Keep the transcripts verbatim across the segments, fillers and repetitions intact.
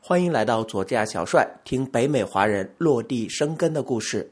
欢迎来到左驾小帅，听北美华人落地生根的故事。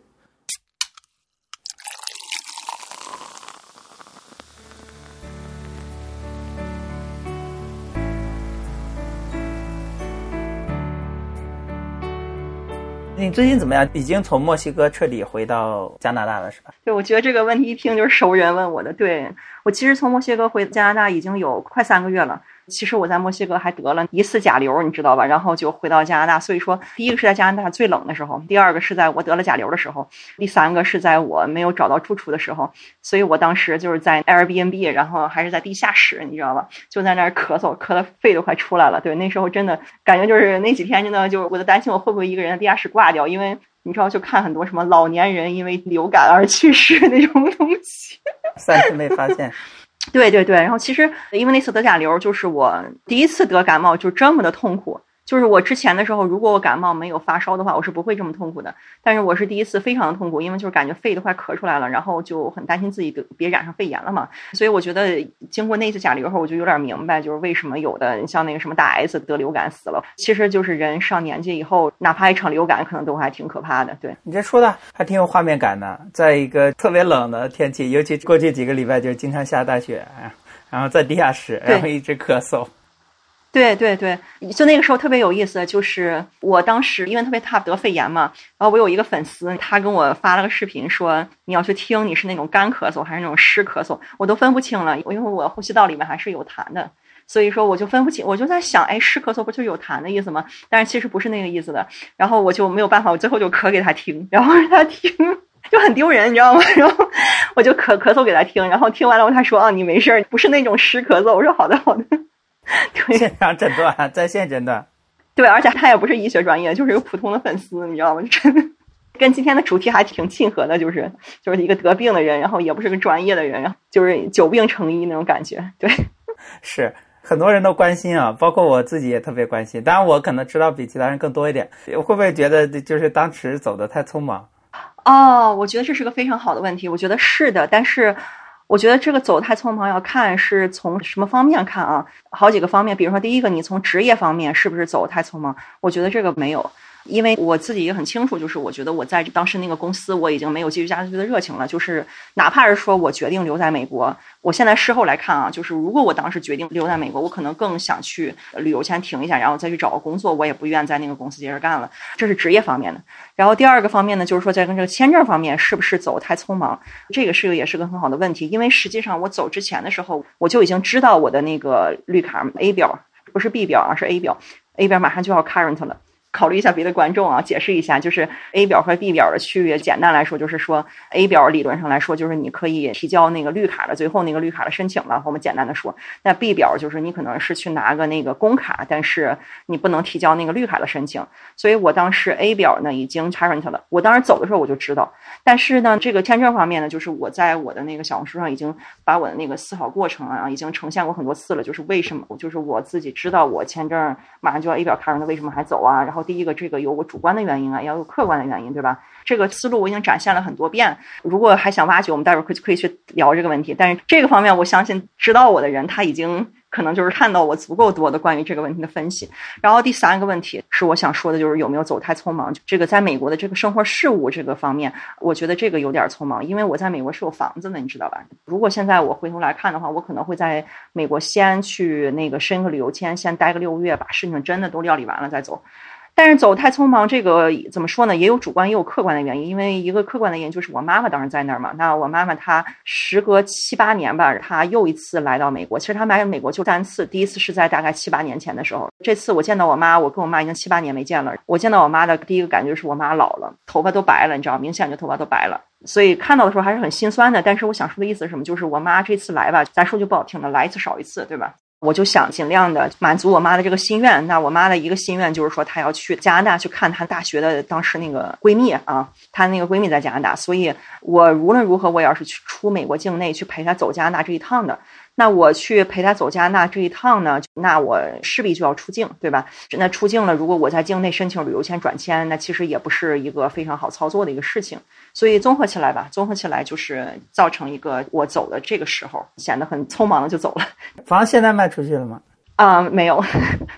你最近怎么样？已经从墨西哥彻底回到加拿大了是吧？ 对，我觉得这个问题一听就是熟人问我的。对，我其实从墨西哥回加拿大已经有快三个月了。其实我在墨西哥还得了一次甲流，你知道吧？然后就回到加拿大。所以说，第一个是在加拿大最冷的时候，第二个是在我得了甲流的时候，第三个是在我没有找到住处的时候。所以我当时就是在 Airbnb， 然后还是在地下室，你知道吧？就在那儿咳嗽，咳得肺都快出来了。对，那时候真的感觉就是那几天真的就我都担心我会不会一个人在地下室挂掉，因为你知道就看很多什么老年人因为流感而去世那种东西。 暂时没发现。 对对对，然后其实因为那次得甲流就是我第一次得感冒就这么的痛苦，就是我之前的时候如果我感冒没有发烧的话我是不会这么痛苦的，但是我是第一次非常的痛苦，因为就是感觉肺都快咳出来了，然后就很担心自己别染上肺炎了嘛。所以我觉得经过那次甲流后我就有点明白就是为什么有的像那个什么大 S 得流感死了，其实就是人上年纪以后哪怕一场流感可能都还挺可怕的。对， 你这说的还挺有画面感的，在一个特别冷的天气，尤其过去几个礼拜就经常下大雪，然后在地下室然后一直咳嗽。 对对对，就那个时候特别有意思，就是我当时因为特别怕得肺炎嘛，然后我有一个粉丝他跟我发了个视频说你要去听你是那种干咳嗽还是那种湿咳嗽，我都分不清了，因为我呼吸道里面还是有痰的，所以说我就分不清，我就在想哎，湿咳嗽不就有痰的意思吗？但是其实不是那个意思的，然后我就没有办法，我最后就咳给他听，然后让他听就很丢人你知道吗？然后我就咳咳嗽给他听，然后听完了他说啊你没事，不是那种湿咳嗽，我说好的好的。对， 现场诊断，在线诊断。 对，而且他也不是医学专业，就是一个普通的粉丝，你知道吗？真的跟今天的主题还挺契合的，就是就是一个得病的人，然后也不是个专业的人，然后就是久病成医那种感觉。对， 是很多人都关心啊，包括我自己也特别关心。当然，我可能知道比其他人更多一点。会不会觉得就是当时走得太匆忙？ 哦，我觉得这是个非常好的问题。我觉得是的，但是我觉得这个走太匆忙要看是从什么方面看啊，好几个方面。比如说第一个，你从职业方面是不是走太匆忙，我觉得这个没有，因为我自己也很清楚，就是我觉得我在当时那个公司我已经没有继续下去的热情了，就是哪怕是说我决定留在美国，我现在事后来看啊，就是如果我当时决定留在美国，我可能更想去旅游签停一下，然后再去找个工作，我也不愿在那个公司接着干了，这是职业方面的。然后第二个方面呢，就是说在跟这个签证方面是不是走太匆忙，这个是个也是个很好的问题，因为实际上我走之前的时候我就已经知道我的那个绿卡 A 表不是 B 表而是 A 表 A 表马上就要 current 了。考虑一下别的观众啊，解释一下，就是 A 表和 B 表的区别，简单来说就是说 A 表理论上来说就是你可以提交那个绿卡的最后那个绿卡的申请了，我们简单的说。那 B 表就是你可能是去拿个那个工卡，但是你不能提交那个绿卡的申请。所以我当时 A 表呢已经 current 了，我当时走的时候我就知道。但是呢这个签证方面呢，就是我在我的那个小红书上已经把我的那个思考过程啊已经呈现过很多次了，就是为什么就是我自己知道我签证马上就要 A 表 current 为什么还走啊，然后第一个这个有我主观的原因啊，也要有客观的原因，对吧？这个思路我已经展现了很多遍，如果还想挖掘我们待会儿可以可以去聊这个问题，但是这个方面我相信知道我的人他已经可能就是看到我足够多的关于这个问题的分析。然后第三个问题是我想说的，就是有没有走太匆忙，这个在美国的这个生活事务这个方面我觉得这个有点匆忙，因为我在美国是有房子的你知道吧，如果现在我回头来看的话，我可能会在美国先去那个申个旅游签，先待个六个月，把事情真的都料理完了再走。但是走太匆忙这个怎么说呢，也有主观也有客观的原因，因为一个客观的原因就是我妈妈当时在那儿嘛，那我妈妈她时隔七八年吧，她又一次来到美国，其实她来美国就三次，第一次是在大概七八年前的时候，这次我见到我妈，我跟我妈已经七八年没见了，我见到我妈的第一个感觉是我妈老了，头发都白了，你知道，明显就头发都白了，所以看到的时候还是很心酸的。但是我想说的意思是什么，就是我妈这次来吧，咱说句不好听的，来一次少一次，对吧？我就想尽量的满足我妈的这个心愿。那我妈的一个心愿就是说她要去加拿大去看她大学的当时那个闺蜜啊，她那个闺蜜在加拿大，所以我无论如何我也要是去出美国境内去陪她走加拿大这一趟的。那我去陪她走加拿大这一趟呢，那我势必就要出境，对吧？那出境了，如果我在境内申请旅游签转签，那其实也不是一个非常好操作的一个事情。所以综合起来吧，综合起来就是造成一个我走的这个时候显得很匆忙的就走了。 房现在卖出去了吗？ 啊、呃，没有。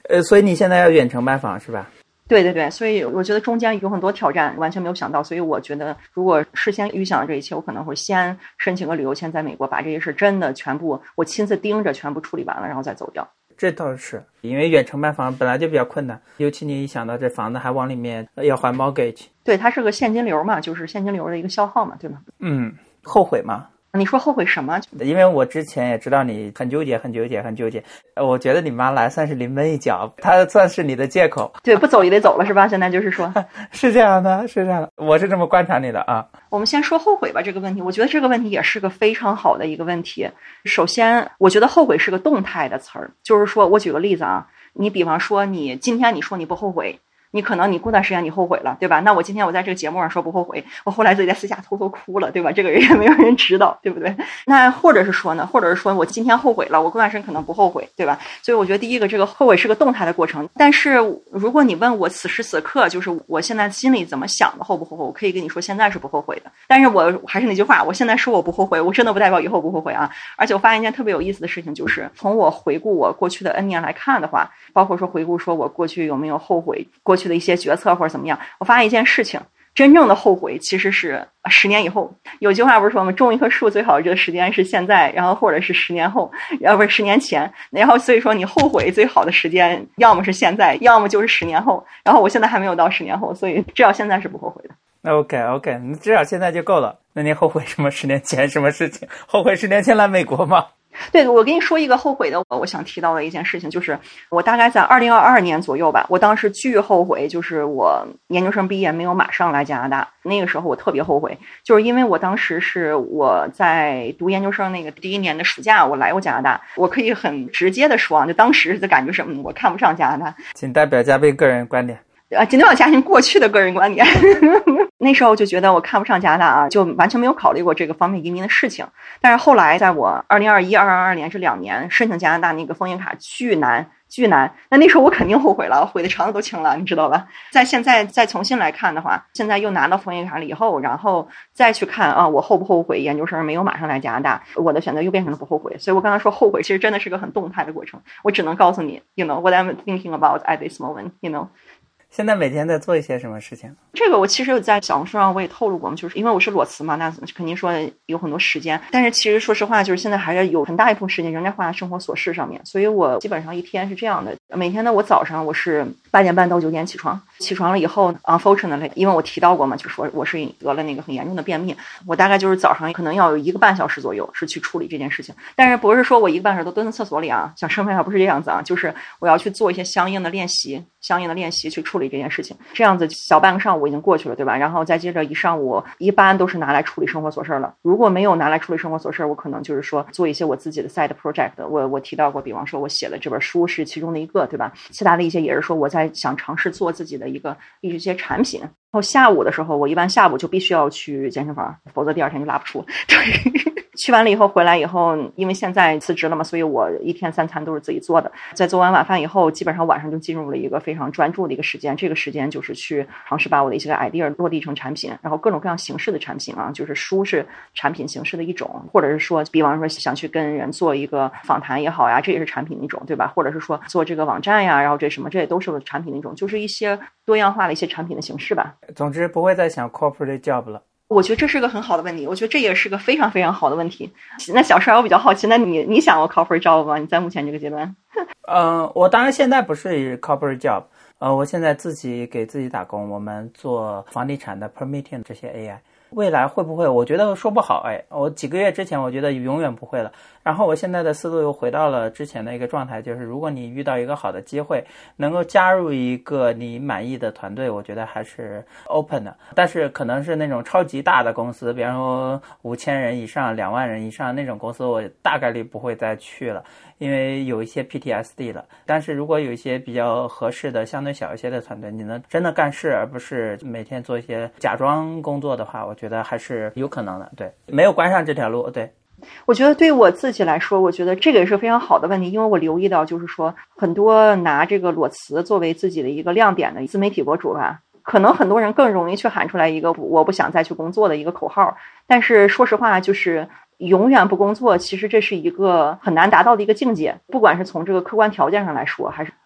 呃，所以你现在要远程拜访是吧？ 对对对，所以我觉得中间有很多挑战，完全没有想到。所以我觉得，如果事先预想这一切，我可能会先申请个旅游签，在美国把这些事真的全部我亲自盯着全部处理完了，然后再走掉。 这倒是，因为远程拜访本来就比较困难，尤其你一想到这房子还往里面要还 mortgage。 对，它是个现金流嘛，就是现金流的一个消耗嘛，对吗？ 嗯，后悔吗？ 你说后悔什么？ 因为我之前也知道你很纠结很纠结很纠结，我觉得你妈来算是临门一脚，她算是你的借口。 对，不走也得走了是吧？现在就是说是这样的，是这样的，我是这么观察你的啊。 我们先说后悔吧这个问题，我觉得这个问题也是个非常好的一个问题。首先我觉得后悔是个动态的词儿，就是说我举个例子啊，你比方说你今天你说你不后悔，你可能你过段时间你后悔了，对吧？那我今天我在这个节目上说不后悔，我后来自己在私下偷偷哭了，对吧？这个人也没有人知道，对不对？那或者是说呢，或者是说我今天后悔了，我过段时间可能不后悔，对吧？所以我觉得第一个，这个后悔是个动态的过程。但是如果你问我此时此刻，就是我现在心里怎么想的后不后悔，我可以跟你说现在是不后悔的。但是我还是那句话，我现在说我不后悔，我真的不代表以后不后悔啊。而且我发现一件特别有意思的事情，就是从我回顾我过去的 N 年来看的话，包括说回顾说我过去有没有后悔过去的一些决策或者怎么样，我发现一件事情，真正的后悔其实是十年以后。有句话不是说我们种一棵树最好的这个时间是现在，然后或者是十年后，要不是十年前，然后所以说你后悔最好的时间要么是现在，要么就是十年后，然后我现在还没有到十年后，所以至少现在是不后悔的。 OK OK， 你至少现在就够了。那你后悔什么十年前什么事情？后悔十年前来美国吗？ 对，我跟你说一个后悔的，我想提到的一件事情，就是我大概在二零二二年左右吧，我当时巨后悔，就是我研究生毕业没有马上来加拿大。那个时候我特别后悔，就是因为我当时是我在读研究生那个第一年的暑假，我来过加拿大，我可以很直接的说啊，就当时的感觉什么，我看不上加拿大。 仅代表嘉宾个人观点。 啊，仅代表嘉宾过去的个人观点。那时候就觉得我看不上加拿大啊，就完全没有考虑过这个方面移民的事情。但是后来在我二零二一、二零二二年这两年申请加拿大那个枫叶卡巨难巨难，那那时候我肯定后悔了，悔的肠子都青了，你知道吧？在现在再重新来看的话，现在又拿到枫叶卡了以后，然后再去看啊，我后不后悔研究生没有马上来加拿大，我的选择又变成了不后悔。所以我刚才说后悔其实真的是个很动态的过程，我只能告诉你 you know what I'm thinking about at this moment, you know。 现在每天在做一些什么事情？ 这个我其实在小红书上我也透露过，就是因为我是裸辞嘛，那肯定说有很多时间，但是其实说实话，就是现在还是有很大一部分时间仍然花在生活琐事上面。所以我基本上一天是这样的，每天呢我早上我是八点半到九点起床，起床了以后 unfortunately 因为我提到过嘛，就是说我是得了那个很严重的便秘，我大概就是早上可能要有一个半小时左右是去处理这件事情。但是不是说我一个半小时都蹲在厕所里啊，想生饭不是这样子啊，就是我要去做一些相应的练习相应的练习去处理这件事情，这样子小半个上午已经过去了，对吧？然后再接着一上午一般都是拿来处理生活琐事了，如果没有拿来处理生活琐事，我可能就是说做一些我自己的 side project。 我我提到过，比方说我写了这本书是其中的一个，对吧？其他的一些也是说我在想尝试做自己的一个一些产品。然后下午的时候，我一般下午就必须要去健身房，否则第二天就拉不出。对，去完了以后回来以后，因为现在辞职了嘛，所以我一天三餐都是自己做的。在做完晚饭以后，基本上晚上就进入了一个非常专注的一个时间。这个时间就是去尝试把我的一些 idea 落地成产品，然后各种各样形式的产品啊，就是书是产品形式的一种，或者是说，比方说想去跟人做一个访谈也好呀，这也是产品的一种，对吧？或者是说做这个网站呀，然后这什么，这也都是产品的一种，就是一些多样化的一些产品的形式吧。 总之不会再想 corporate job 了。 我觉得这是个很好的问题，我觉得这也是个非常非常好的问题。那小帅，我比较好奇，那你你想过 corporate job 吗？你在目前这个阶段？ 嗯、呃，我当然现在不是 corporate job， 呃，我现在自己给自己打工，我们做房地产的 permitting 这些 A I。未来会不会？我觉得说不好。哎，我几个月之前我觉得永远不会了。然后我现在的思路又回到了之前的一个状态，就是如果你遇到一个好的机会，能够加入一个你满意的团队，我觉得还是 open 的。但是可能是那种超级大的公司，比方说五千人以上、两万人以上那种公司，我大概率不会再去了，因为有一些 P T S D 了。但是如果有一些比较合适的、相对小一些的团队，你能真的干事，而不是每天做一些假装工作的话，我觉得还是有可能的。对，没有关上这条路。对， 我觉得对我自己来说，我觉得这个也是非常好的问题，因为我留意到，就是说很多拿这个裸辞作为自己的一个亮点的自媒体博主吧，可能很多人更容易去喊出来一个我不想再去工作的一个口号。但是说实话，就是永远不工作，其实这是一个很难达到的一个境界，不管是从这个客观条件上来说，还是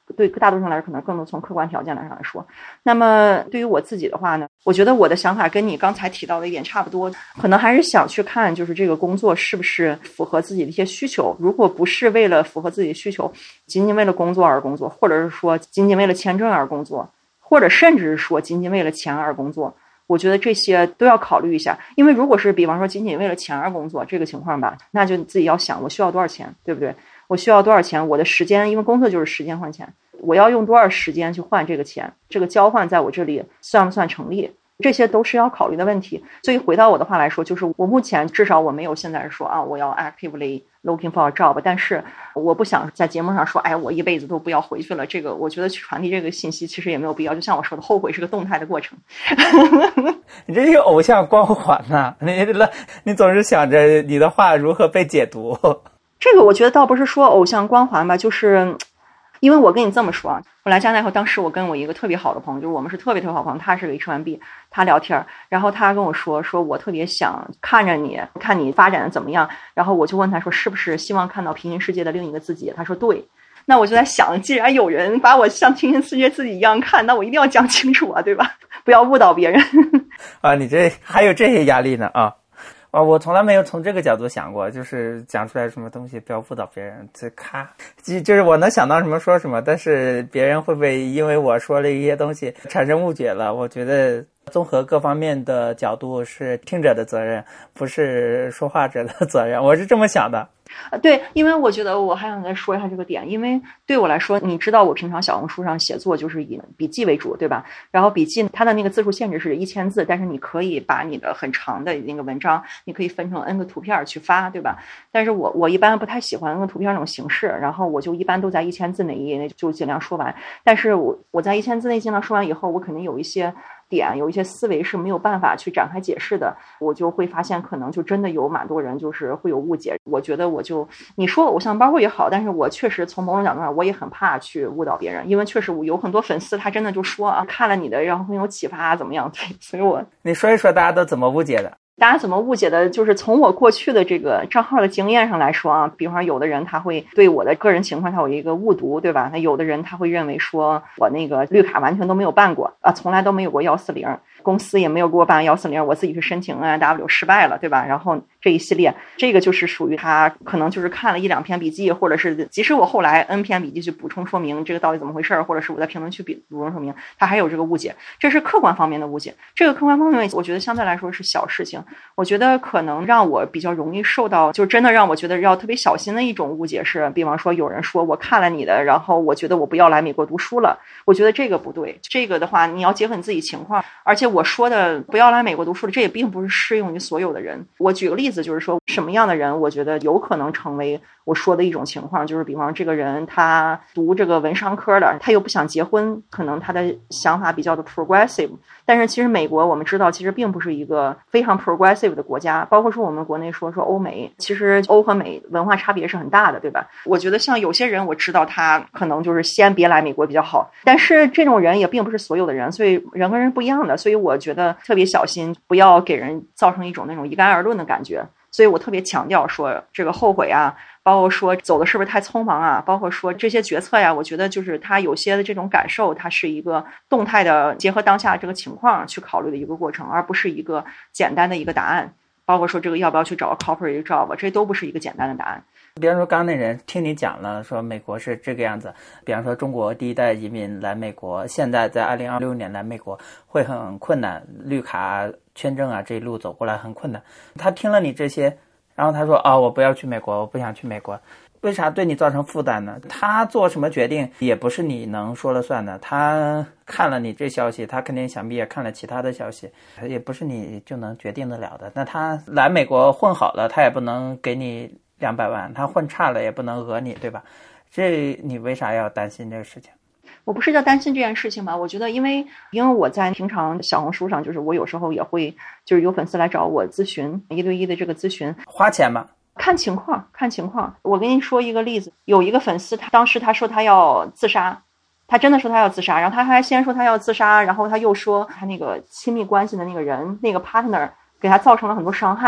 对大多数人来说，可能更多从客观条件来上来说。那么对于我自己的话呢，我觉得我的想法跟你刚才提到的一点差不多，可能还是想去看，就是这个工作是不是符合自己的一些需求。如果不是为了符合自己的需求，仅仅为了工作而工作，或者是说仅仅为了签证而工作，或者甚至是说仅仅为了钱而工作，我觉得这些都要考虑一下。因为如果是比方说仅仅为了钱而工作这个情况吧，那就自己要想我需要多少钱，对不对？我需要多少钱？我的时间，因为工作就是时间换钱，我要用多少时间去换这个钱？这个交换在我这里算不算成立？这些都是要考虑的问题。所以回到我的话来说，就是我目前至少我没有现在说啊，我要 actively looking for a job， 但是我不想在节目上说，哎，我一辈子都不要回去了。这个我觉得去传递这个信息其实也没有必要。就像我说的，后悔是个动态的过程。 你这是偶像光环呐、啊！你你总是想着你的话如何被解读。 这个我觉得倒不是说偶像光环吧，就是因为我跟你这么说啊，我来加拿大以后，当时我跟我一个特别好的朋友，就是我们是特别特别好的朋友，他是个 H 一 B， 他聊天，然后他跟我说，说我特别想看着你，看你发展的怎么样，然后我就问他说，是不是希望看到平行世界的另一个自己？他说对。那我就在想，既然有人把我像平行世界自己一样看，那我一定要讲清楚啊，对吧？不要误导别人。 啊，你这还有这些压力呢啊！啊，我从来没有从这个角度想过，就是讲出来什么东西不要误导别人，这咔，就是我能想到什么说什么，但是别人会不会因为我说了一些东西产生误解了？我觉得综合各方面的角度是听者的责任，不是说话者的责任，我是这么想的。 呃，对，因为我觉得我还想再说一下这个点，因为对我来说，你知道我平常小红书上写作就是以笔记为主，对吧？然后笔记它的那个字数限制是一千字，但是你可以把你的很长的那个文章，你可以分成 N 个图片去发，对吧？但是我我一般不太喜欢 N 个图片那种形式，然后我就一般都在一千字那一页内就尽量说完。但是我我在一千字内尽量说完以后，我肯定有一些点有一些思维是没有办法去展开解释的，我就会发现可能就真的有蛮多人就是会有误解。我觉得我就你说偶像包括也好，但是我确实从某种角度上我也很怕去误导别人，因为确实我有很多粉丝他真的就说啊，看了你的然后很有启发怎么样，对，所以我你说一说大家都怎么误解的。 大家怎么误解的，就是从我过去的这个账号的经验上来说啊，比方说有的人他会对我的个人情况他有一个误读，对吧？那有的人他会认为说我那个绿卡完全都没有办过啊，从来都没有过幺四零，公司也没有给我办幺四零，我自己去申请 N I W 失败了，对吧？然后这一系列，这个就是属于他可能就是看了一两篇笔记，或者是即使我后来 N 篇笔记去补充说明这个到底怎么回事，或者是我在评论区补充说明，他还有这个误解，这是客观方面的误解。这个客观方面我觉得相对来说是小事情，我觉得可能让我比较容易受到，就真的让我觉得要特别小心的一种误解是，比方说有人说我看了你的，然后我觉得我不要来美国读书了，我觉得这个不对。这个的话你要结合你自己情况，而且我说的不要来美国读书了，这也并不是适用于所有的人。我举个例子，就是说什么样的人我觉得有可能成为我说的一种情况，就是比方这个人他读这个文商科的，他又不想结婚，可能他的想法比较的 progressive， 但是其实美国我们知道其实并不是一个非常 progressive 的国家，包括说我们国内说说欧美，其实欧和美文化差别是很大的，对吧？我觉得像有些人我知道他可能就是先别来美国比较好，但是这种人也并不是所有的人，所以人跟人不一样的，所以我觉得特别小心，不要给人造成一种那种一概而论的感觉。所以我特别强调说这个后悔啊，包括说走的是不是太匆忙啊，包括说这些决策呀，我觉得就是他有些的这种感受，它是一个动态的结合当下这个情况去考虑的一个过程，而不是一个简单的一个答案。包括说这个要不要去找 corporate job， 这都不是一个简单的答案。 比方说刚刚那人听你讲了说美国是这个样子，比方说中国第一代移民来美国，现在在二零二六年来美国会很困难，绿卡签证啊这一路走过来很困难。他听了你这些，然后他说啊、哦、我不要去美国，我不想去美国，为啥对你造成负担呢？他做什么决定也不是你能说了算的，他看了你这消息，他肯定想必也看了其他的消息，也不是你就能决定得了的。那他来美国混好了，他也不能给你两百万，他混差了也不能讹你，对吧？这你为啥要担心这个事情？ 我不是在担心这件事情吧，我觉得因为因为我在平常小红书上，就是我有时候也会就是有粉丝来找我咨询一对一的这个咨询， 花钱吗？ 看情况看情况。我跟你说一个例子，有一个粉丝他当时他说他要自杀，他真的说他要自杀，然后他还先说他要自杀，然后他又说他那个亲密关系的那个人那个 partner 给他造成了很多伤害，然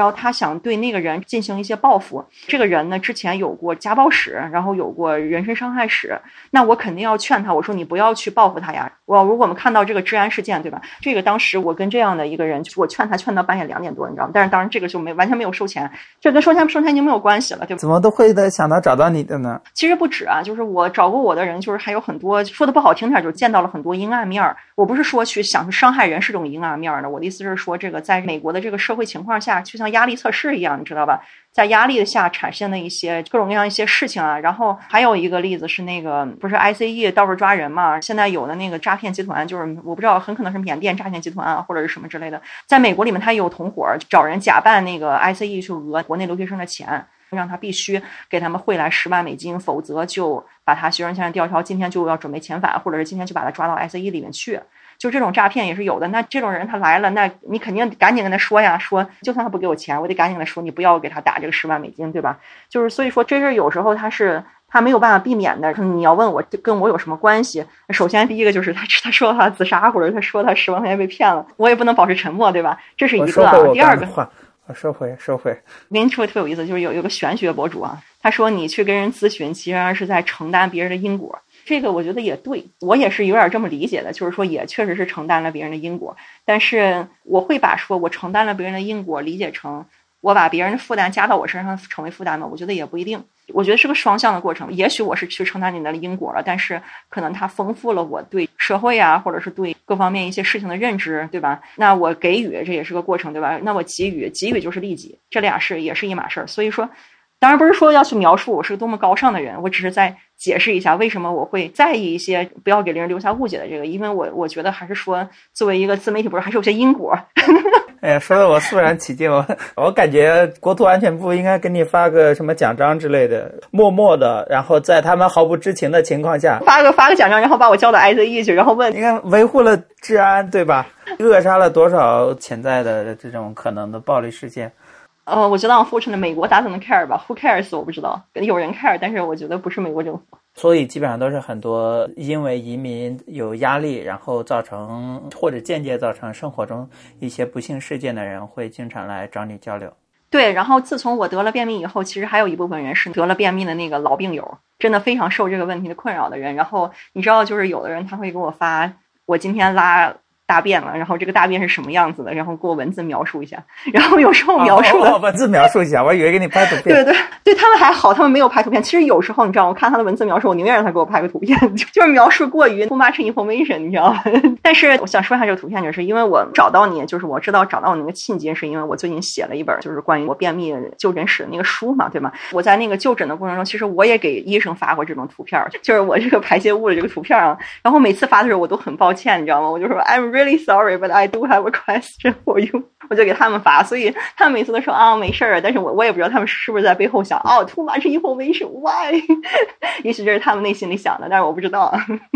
然后他想对那个人进行一些报复。这个人呢之前有过家暴史，然后有过人身伤害史，那我肯定要劝他，我说你不要去报复他呀。我如果我们看到这个治安事件，对吧，这个当时我跟这样的一个人，我劝他劝到半夜两点多，你知道吗？但是当然这个就没完全没有收钱，这跟收钱不收钱已经没有关系了，对吧？ 怎么都会的想到找到你的呢？ 其实不止啊，就是我找过我的人，就是还有很多说的不好听点，就是见到了很多阴暗面。我不是说去想去伤害人是种阴暗面的，我的意思是说，这个在美国的这个社会情况下，就像压力测试一样，你知道吧？在压力下产生的一些各种各样一些事情啊。然后还有一个例子是那个不是 I C E 到处抓人嘛？现在有的那个诈骗集团，就是我不知道，很可能是缅甸诈骗集团啊，或者是什么之类的。在美国里面，他有同伙找人假扮那个 I C E 去讹国内留学生的钱，让他必须给他们汇来十万美金，否则就把他学生签证吊销，今天就要准备遣返，或者是今天就把他抓到 I C E 里面去。就这种诈骗也是有的。那这种人他来了，那你肯定赶紧跟他说呀，说就算他不给我钱，我得赶紧跟他说，你不要给他打这个十万美金，对吧？就是所以说这是有时候他是他没有办法避免的。你要问我跟我有什么关系，首先第一个就是他他说他自杀，或者他说他十万块钱被骗了，我也不能保持沉默，对吧？这是一个啊。第二个我收回收回。 我跟你说特别有意思，就是有有个玄学博主啊，他说你去跟人咨询，其实是在承担别人的因果。这个我觉得也对，我也是有点这么理解的，就是说也确实是承担了别人的因果，但是我会把说我承担了别人的因果理解成我把别人的负担加到我身上成为负担吗？我觉得也不一定，我觉得是个双向的过程。也许我是去承担你的因果了，但是可能它丰富了我对社会啊，或者是对各方面一些事情的认知，对吧？那我给予这也是个过程，对吧？那我给予，给予就是利己，这俩是也是一码事儿。所以说当然不是说要去描述我是个多么高尚的人，我只是在解释一下为什么我会在意一些不要给别人留下误解的这个，因为我我觉得还是说作为一个自媒体博主还是有些因果。 哎呀，说的我肃然起敬，我我感觉国土安全部应该给你发个什么奖章之类的，默默的，然后在他们毫不知情的情况下发个发个奖章，然后把我交到 I C E 去，然后问应该维护了治安，对吧？扼杀了多少潜在的这种可能的暴力事件。 呃，我觉得 unfortunately 美国 doesn't care 吧 ，Who cares 我不知道，有人 care， 但是我觉得不是美国政府。 所以基本上都是很多因为移民有压力，然后造成或者间接造成生活中一些不幸事件的人会经常来找你交流。 对，然后自从我得了便秘以后，其实还有一部分人是得了便秘的那个老病友，真的非常受这个问题的困扰的人。然后你知道，就是有的人他会给我发，我今天拉大便了，然后这个大便是什么样子的，然后给我文字描述一下，然后有时候描述的、 哦哦、文字描述一下，我以为给你拍图片。 对对对，他们还好，他们没有拍图片。其实有时候你知道，我看他的文字描述，我宁愿让他给我拍个图片，就是描述过于 too much information， 你知道吗？但是我想说一下这个图片，就是因为我找到你，就是我知道找到你那个契机，是因为我最近写了一本就是关于我便秘就诊史的那个书嘛，对吗？我在那个就诊的过程中，其实我也给医生发过这种图片，就是我这个排泄物的这个图片啊。然后每次发的时候我都很抱歉，你知道吗？我就说 I'm really sorry, but I do have a question for you， 我就给他们发，所以他们每次都说啊没事儿，但是我我也不知道他们是不是在背后想哦 too much information why， 也许这是他们内心里想的，但是我不知道。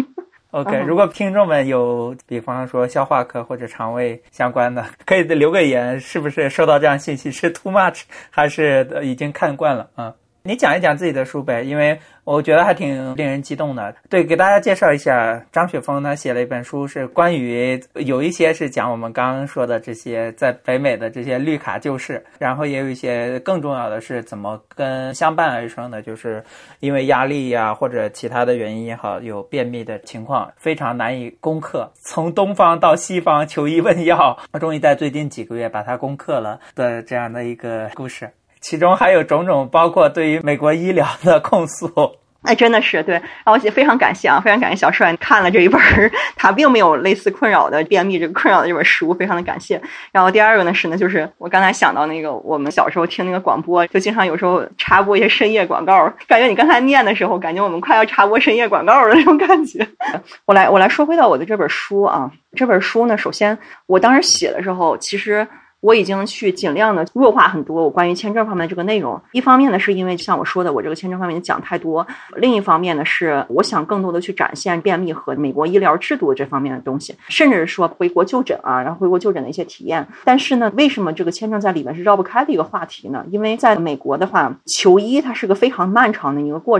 OK， 如果听众们有比方说消化科或者肠胃相关的，可以留个言，是不是收到这样信息是 too much 还是已经看惯了啊？你讲一讲自己的书呗，因为我觉得还挺令人激动的。对，给大家介绍一下，张雪峰他写了一本书，是关于有一些是讲我们刚刚说的这些在北美的这些绿卡旧事，然后也有一些更重要的是怎么跟相伴而生的，就是因为压力呀、啊、或者其他的原因也好，有便秘的情况非常难以攻克，从东方到西方求医问药，终于在最近几个月把它攻克了的这样的一个故事。其中还有种种包括对于美国医疗的控诉。 哎，真的是对，然后我也非常感谢啊，非常感谢小帅看了这一本他并没有类似困扰的便秘这个困扰的这本书，非常的感谢。然后第二个呢是呢，就是我刚才想到那个我们小时候听那个广播，就经常有时候插播一些深夜广告，感觉你刚才念的时候，感觉我们快要插播深夜广告的那种感觉。我来我来说回到我的这本书啊，这本书呢，首先我当时写的时候，其实我已经去尽量的弱化很多我关于签证方面的这个内容。一方面呢，是因为像我说的，我这个签证方面讲太多；另一方面呢，是我想更多的去展现便秘和美国医疗制度这方面的东西，甚至是说回国就诊啊，然后回国就诊的一些体验。但是呢，为什么这个签证在里面是绕不开的一个话题呢？因为在美国的话，求医它是个非常漫长的一个过程。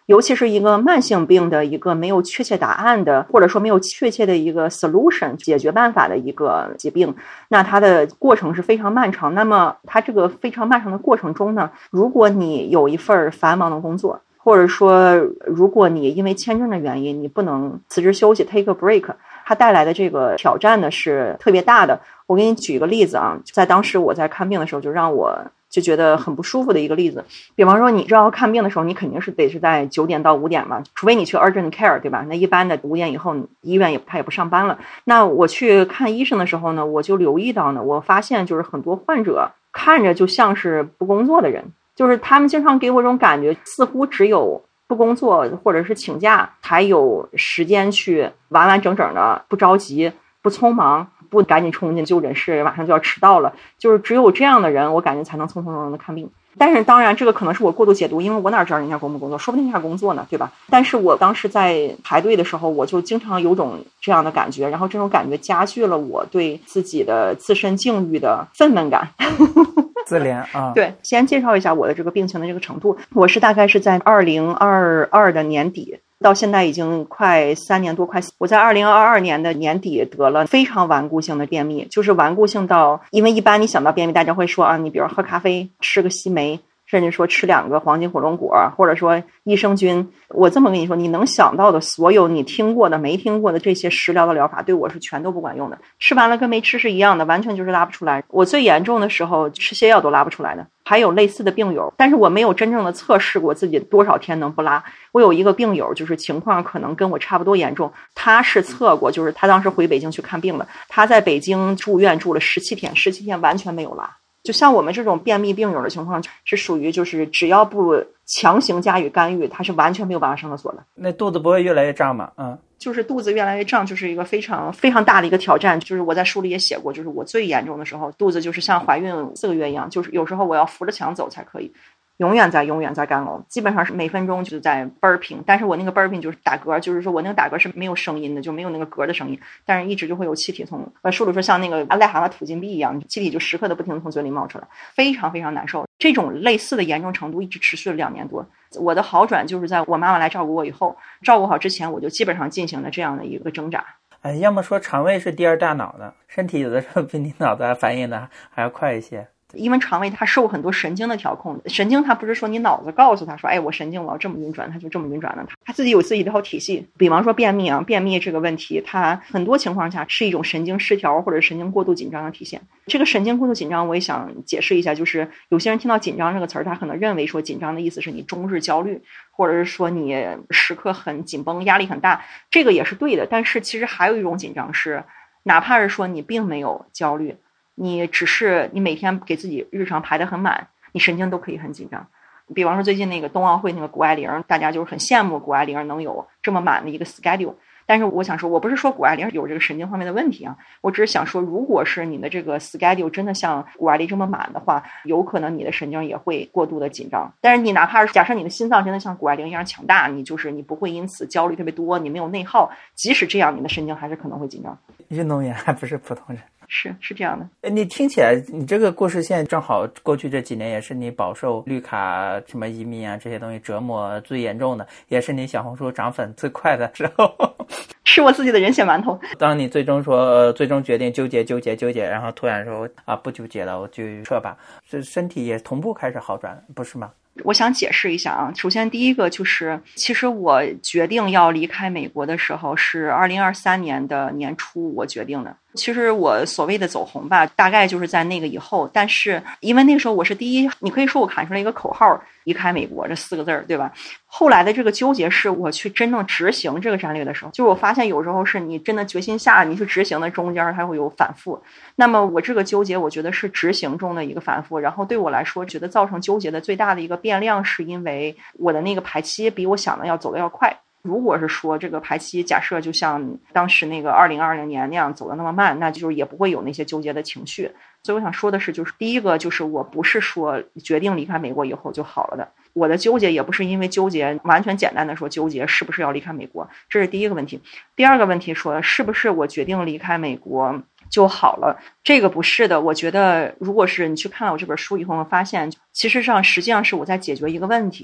尤其是一个慢性病的一个没有确切答案的，或者说没有确切的一个 solution 解决办法的一个疾病，那它的过程是非常漫长。那么它这个非常漫长的过程中呢，如果你有一份繁忙的工作，或者说如果你因为签证的原因你不能辞职休息 take a break， 它带来的这个挑战呢是特别大的。我给你举一个例子啊，在当时我在看病的时候，就让我就觉得很不舒服的一个例子。比方说你知道看病的时候，你肯定是得是在九点到五点嘛，除非你去 urgent care， 对吧？那一般的五点以后医院也他也不上班了。那我去看医生的时候呢，我就留意到呢，我发现就是很多患者看着就像是不工作的人，就是他们经常给我这种感觉，似乎只有不工作或者是请假才有时间去完完整整的，不着急不匆忙，不赶紧冲进就诊室，马上就要迟到了，就是只有这样的人我感觉才能匆匆忙忙的看病。但是当然这个可能是我过度解读，因为我哪知道人家工不工作，说不定人家工作呢，对吧？但是我当时在排队的时候，我就经常有种这样的感觉，然后这种感觉加剧了我对自己的自身境遇的愤懑感自怜啊。 对，先介绍一下我的这个病情的这个程度。我是大概是在二零二二的年底，到现在已经快三年多，快我在二零二二年的年底得了非常顽固性的便秘，就是顽固性到，因为一般你想到便秘，大家会说啊，你比如喝咖啡，吃个西梅，甚至说吃两个黄金火龙果，或者说益生菌。我这么跟你说，你能想到的所有你听过的没听过的这些食疗的疗法对我是全都不管用的，吃完了跟没吃是一样的，完全就是拉不出来。我最严重的时候吃泻药都拉不出来的，还有类似的病友，但是我没有真正的测试过自己多少天能不拉。我有一个病友就是情况可能跟我差不多严重，他是测过，就是他当时回北京去看病了，他在北京住院住了十七天，十七天完全没有拉。就像我们这种便秘病友的情况是属于就是只要不强行加以干预，他是完全没有办法上厕所的。 那肚子不会越来越胀吗？嗯， 就是肚子越来越胀，就是一个非常非常大的一个挑战。就是我在书里也写过，就是我最严重的时候，肚子就是像怀孕四个月一样，就是有时候我要扶着墙走才可以，永远在永远在干呕，基本上是每分钟就是在 burping， 但是我那个 burping 就是打嗝，就是说我那个打嗝是没有声音的，就没有那个嗝的声音，但是一直就会有气体从呃书里说像那个癞蛤蟆吐金币一样，气体就时刻的不停地从嘴里冒出来，非常非常难受。这种类似的严重程度一直持续了两年多。我的好转就是在我妈妈来照顾我以后，照顾好之前我就基本上进行了这样的一个挣扎。 哎，要么说肠胃是第二大脑的，身体有的时候比你脑袋反应的还要快一些。 因为肠胃它受很多神经的调控，神经它不是说你脑子告诉它说，哎，我神经我要这么运转，它就这么运转的，它自己有自己的一套体系。比方说便秘啊，便秘这个问题，它很多情况下是一种神经失调或者神经过度紧张的体现。这个神经过度紧张，我也想解释一下，就是有些人听到紧张这个词儿，他可能认为说紧张的意思是你终日焦虑，或者是说你时刻很紧绷，压力很大，这个也是对的。但是其实还有一种紧张是，哪怕是说你并没有焦虑，你只是你每天给自己日常排得很满，你神经都可以很紧张。比方说最近那个冬奥会那个谷爱凌，大家就是很羡慕谷爱凌能有这么满的一个 schedule。但是我想说，我不是说谷爱凌有这个神经方面的问题啊，我只是想说，如果是你的这个 schedule 真的像谷爱凌这么满的话，有可能你的神经也会过度的紧张。但是你哪怕是假设你的心脏真的像谷爱凌一样强大，你就是你不会因此焦虑特别多，你没有内耗，即使这样，你的神经还是可能会紧张。 运动员还不是普通人。 是是这样的。 你听起来你这个故事线正好过去这几年也是你饱受绿卡什么移民啊这些东西折磨最严重的，也是你小红书涨粉最快的时候。 吃我自己的人血馒头。 当你最终说、呃、最终决定纠结纠结纠结，然后突然说啊不纠结了，我就撤吧，这身体也同步开始好转，不是吗？ 我想解释一下啊，首先第一个就是，其实我决定要离开美国的时候是二零二三年的年初我决定的。其实我所谓的走红吧，大概就是在那个以后，但是因为那个时候我是第一，你可以说我喊出来一个口号，离开美国这四个字儿，对吧？后来的这个纠结是我去真正执行这个战略的时候，就是我发现有时候是你真的决心下你去执行的中间它会有反复。那么我这个纠结我觉得是执行中的一个反复，然后对我来说觉得造成纠结的最大的一个变量是因为我的那个排期比我想的要走的要快。如果是说这个排期假设就像当时那个二零二零年那样走的那么慢，那就是也不会有那些纠结的情绪。所以我想说的是，就是第一个就是我不是说决定离开美国以后就好了的，我的纠结也不是因为纠结完全简单的说纠结是不是要离开美国，这是第一个问题。第二个问题说是不是我决定离开美国就好了，这个不是的。我觉得如果是你去看了我这本书以后，发现其实上实际上是我在解决一个问题，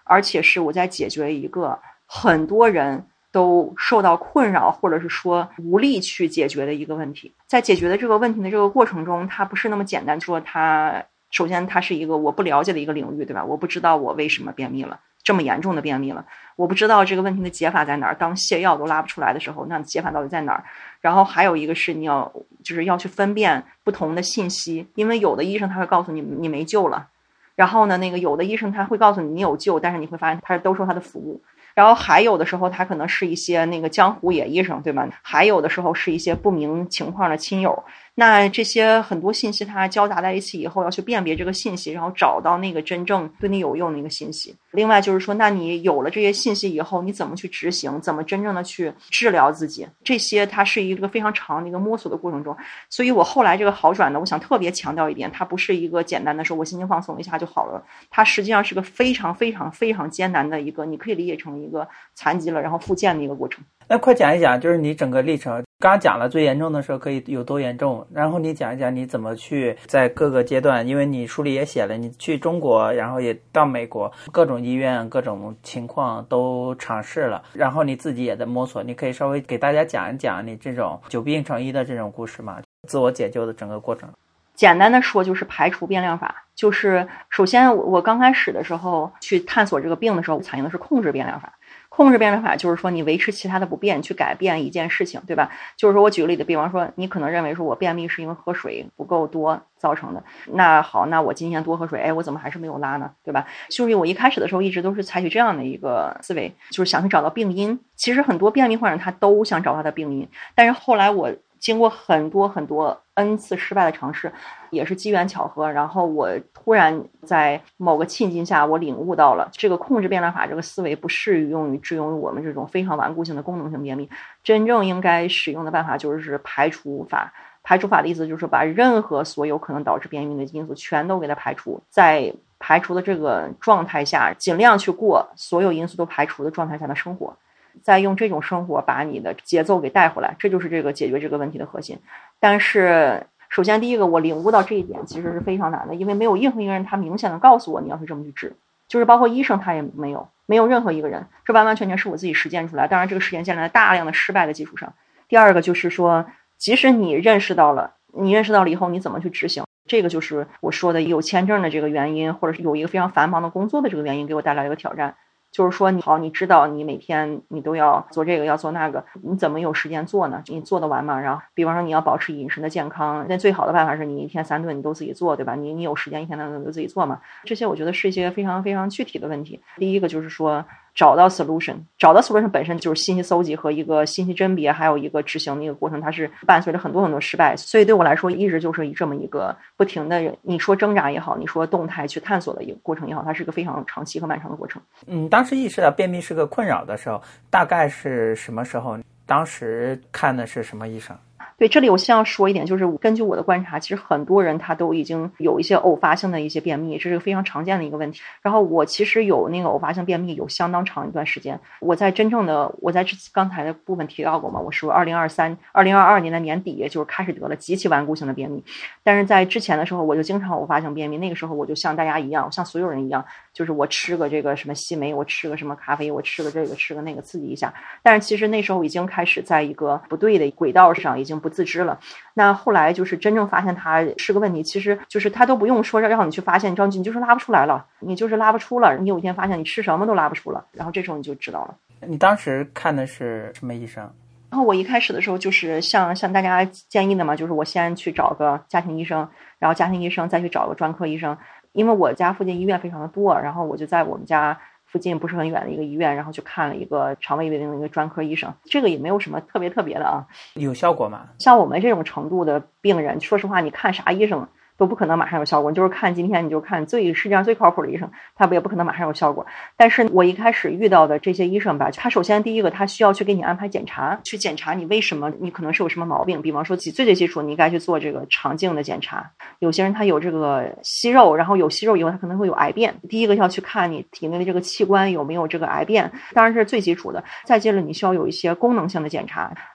而且是我在解决一个很多人都受到困扰或者是说无力去解决的一个问题。在解决的这个问题的这个过程中，它不是那么简单说它首先它是一个我不了解的一个领域，对吧？我不知道我为什么便秘了，这么严重的便秘了，我不知道这个问题的解法在哪儿。当泻药都拉不出来的时候，那解法到底在哪儿？然后还有一个是你要就是要去分辨不同的信息，因为有的医生他会告诉你你没救了，然后呢那个有的医生他会告诉你你有救，但是你会发现他是兜售他的服务。然后还有的时候他可能是一些那个江湖野医生，对吧？还有的时候是一些不明情况的亲友。那这些很多信息它交杂在一起以后，要去辨别这个信息，然后找到那个真正对你有用的一个信息。另外就是说，那你有了这些信息以后，你怎么去执行，怎么真正的去治疗自己，这些它是一个非常长的一个摸索的过程中。所以我后来这个好转呢，我想特别强调一点，它不是一个简单的说我心情放松一下就好了，它实际上是个非常非常非常艰难的一个，你可以理解成一个残疾了然后复健的一个过程。 那快讲一讲，就是你整个历程。刚刚讲了最严重的时候可以有多严重，然后你讲一讲你怎么去在各个阶段，因为你书里也写了，你去中国，然后也到美国，各种医院各种情况都尝试了，然后你自己也在摸索，你可以稍微给大家讲一讲你这种久病成医的这种故事吗？自我解救的整个过程。 简单的说就是排除变量法，就是首先我刚开始的时候去探索这个病的时候，采用的是控制变量法。控制变量法就是说你维持其他的不变去改变一件事情，对吧？就是说我举个例子，比方说你可能认为说我便秘是因为喝水不够多造成的，那好，那我今天多喝水，哎，我怎么还是没有拉呢，对吧？所以我一开始的时候一直都是采取这样的一个思维，就是想去找到病因。其实很多便秘患者他都想找他的病因，但是后来我经过很多很多 N 次失败的尝试，也是机缘巧合，然后我突然在某个契机下，我领悟到了这个控制变量法这个思维不适用于适用于我们这种非常顽固性的功能性便秘，真正应该使用的办法就是排除法。排除法的意思就是把任何所有可能导致便秘的因素全都给它排除，在排除的这个状态下，尽量去过所有因素都排除的状态下的生活。再用这种生活把你的节奏给带回来，这就是这个解决这个问题的核心。但是首先第一个我领悟到这一点其实是非常难的，因为没有任何一个人他明显的告诉我你要是这么去治，就是包括医生他也没有没有任何一个人，这完完全全是我自己实践出来，当然这个实践建立在大量的失败的基础上。第二个就是说，即使你认识到了你认识到了以后你怎么去执行，这个就是我说的有签证的这个原因，或者是有一个非常繁忙的工作的这个原因给我带来一个挑战。就是说你好，你知道你每天你都要做这个要做那个，你怎么有时间做呢？你做得完吗？然后比方说你要保持饮食的健康，那最好的办法是你一天三顿你都自己做，对吧？你你有时间一天三顿都自己做嘛？这些我觉得是一些非常非常具体的问题。第一个就是说找到 solution， 找到 solution 本身就是信息搜集和一个信息甄别，还有一个执行的一个过程，它是伴随着很多很多失败，所以对我来说一直就是这么一个不停的，你说挣扎也好，你说动态去探索的一个过程也好，它是一个非常长期和漫长的过程。 嗯，当时意识到便秘是个困扰的时候，大概是什么时候？当时看的是什么医生？ 对，这里我希望说一点，就是根据我的观察，其实很多人他都已经有一些偶发性的一些便秘，这是非常常见的一个问题。然后我其实有那个偶发性便秘有相当长一段时间，我在真正的我在刚才的部分提到过嘛，我说二零二三、二零二二年的年底就是开始得了极其顽固性的便秘，但是在之前的时候我就经常偶发性便秘，那个时候我就像大家一样，像所有人一样，就是我吃个这个什么西梅，我吃个什么咖啡，我吃个这个吃个那个刺激一下，但是其实那时候已经开始在一个不对的轨道上，已经不自知了。那后来就是真正发现它是个问题，其实就是他都不用说让你去发现，你知道你就是拉不出来了，你就是拉不出了，你有一天发现你吃什么都拉不出了，然后这时候你就知道了。 你当时看的是什么医生？ 然后我一开始的时候就是像像大家建议的嘛，就是我先去找个家庭医生，然后家庭医生再去找个专科医生，因为我家附近医院非常的多，然后我就在我们家附近不是很远的一个医院，然后去看了一个肠胃病的一个专科医生，这个也没有什么特别特别的啊。 有效果吗？ 像我们这种程度的病人，说实话你看啥医生都不可能马上有效果，你就是看今天你就看最世界上最靠谱的医生，他不也不可能马上有效果。但是我一开始遇到的这些医生吧，他首先第一个他需要去给你安排检查，去检查你为什么你可能是有什么毛病，比方说最最基础你应该去做这个肠镜的检查，有些人他有这个息肉，然后有息肉以后他可能会有癌变，第一个要去看你体内的这个器官有没有这个癌变，当然是最基础的。再接着你需要有一些功能性的检查，